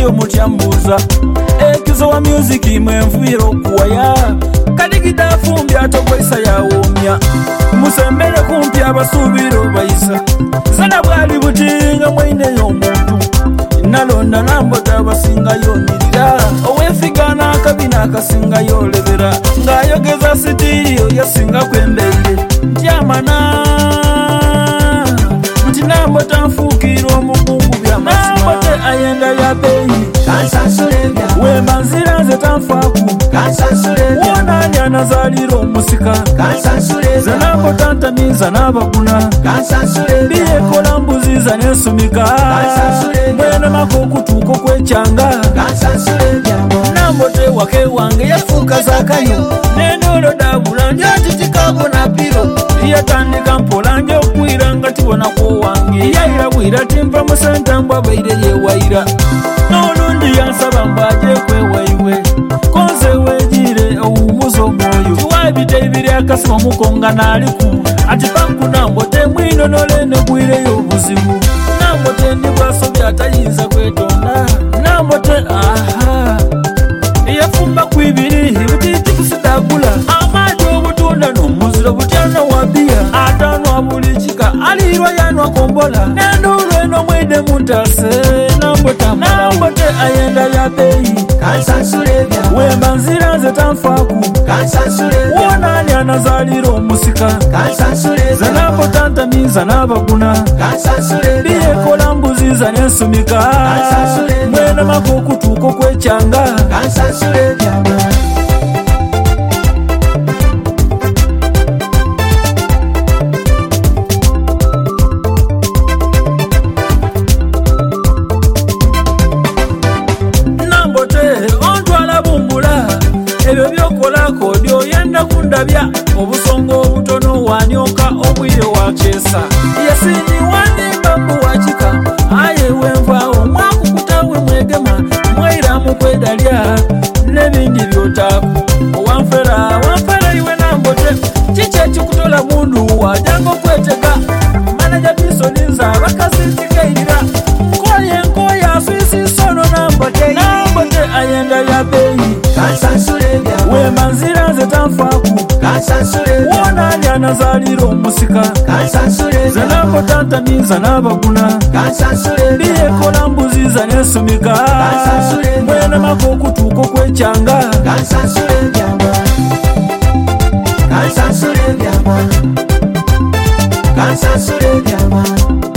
muliyo mutyambuza ekizo wa music mwenvuyira okuwaya kadigida fumbi atogwaisa yawomya musembere kumpi abasuubira obayisa zana bwali butinga mwineyo omuntu nalonda nambota abasingayo nirira owefigana akabina akasingayo olebera ng'ayogeza sitiriyo yasinga kwembeire ntyamana nti nambota nfuukira omukungu by'amasimanambote ayenda ya beyi wemba nzira nze tanfaaku wonani anazalira omusika ze nambota ntamiza n'abaguna biyekola mbuziza n'ensumika mwenemako okutuuka okwecyanga nambote wake wange yafuuka zakayo nenolo dabula ndyatitikabona piro yatandika mpola njokwira nga tibonako wange yayira bwira timpa musenta mbw abaire yewayira n'olundi yansaba mbwaje kwewaiwe konze wejire owumuza omwoyo tiwabite ibiri akasima mukonga n'aliku ati panku nambote mwinonole negwireyo obuzibu nambote ndibwasobye atayinza kwetonda nambote aha yafumba kwibiri butiti kusidagula amaji obutunda n'omuziro butyana wabiya atanwa buli kika alirwa yanwa kombola nendulu eno mwide muntase nambote ayenda ya beyi wemba nzira nze tanfaaku wonani anazalira omusika ze nambota ntamiza n'abaguna biyekola mbuziza n'ensumika mwenemako okutuuka okwecyanga nambote ontwala bumbula ebyo byokolako byoyenda kundabya obusongo obutono wanyoka obwire wakyesa yasiniwanimba mbuwakika aye wenvaawo mwakukutawe mwegema mwaira mukwedalya nebindi byotaku wamfera iwe nambote kiki ekikutola mundu wajanga okweteka manaja bisoninza bakazitikairira nkoye aswisisono nambote ayenda ya beyi wemba nzira nze tanfaaku wonani anazalira omusika ze nambota ntamiza n'abaguna biyekola mbuziza n'ensumika mwenemako okutuuka okwecyanga Kansansule byama